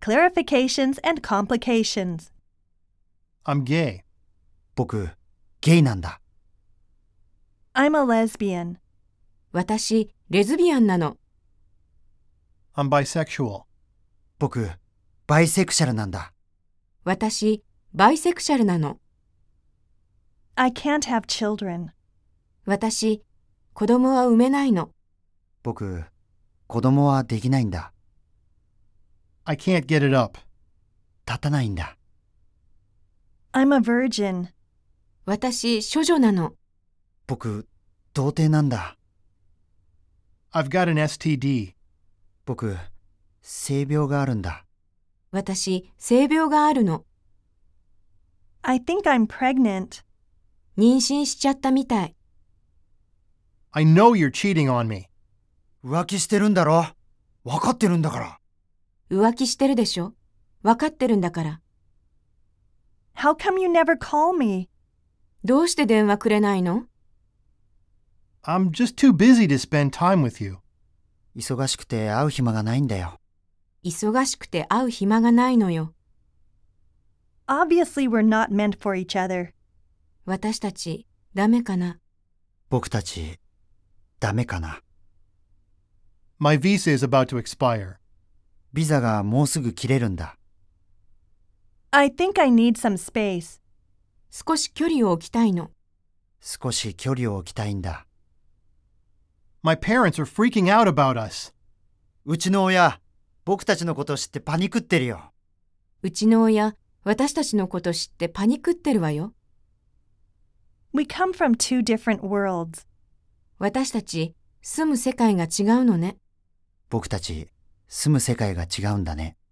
clarifications and complications. I'm gay. 僕、ゲイなんだ。 I'm a lesbian. 私、レズビアンなの。 I'm bisexual. 僕、バイセクシャルなんだ。 私、バイセクシャルなの。 I can't have children. 私、子供は産めないの。 僕、子供はできないんだ。 I can't get it up. 立たないんだ。 I'm a virgin. 私、処女なの。 僕、童貞なんだ。 I've got an STD. 僕、性病があるんだ。 私、性病があるの。 I think I'm pregnant. 妊娠しちゃったみたい。 I know you're cheating on me. 浮気してるんだろ。わかってるんだから。 浮気してるでしょ。わかってるんだから。 How come you never call me? どうして電話くれないの？ I'm just too busy to spend time with you. 忙しくて会う暇がないんだよ。 忙しくて会う暇がないのよ。 Obviously, we're not meant for each other. 私たち、ダメかな。 僕たち、ダメかな。 My visa is about to expire. ビザがもうすぐ切れるんだ。 I think I need some space. 少し距離を置きたいの。 少し距離を置きたいんだ。 My parents are freaking out about us. うちの親、僕たちのこと知ってパニクってるよ。 うちの親、私たちのこと知ってパニクってるわよ。 We come from two different worlds. 私たち、住む世界が違うのね。 僕たち、住む世界が違うんだね。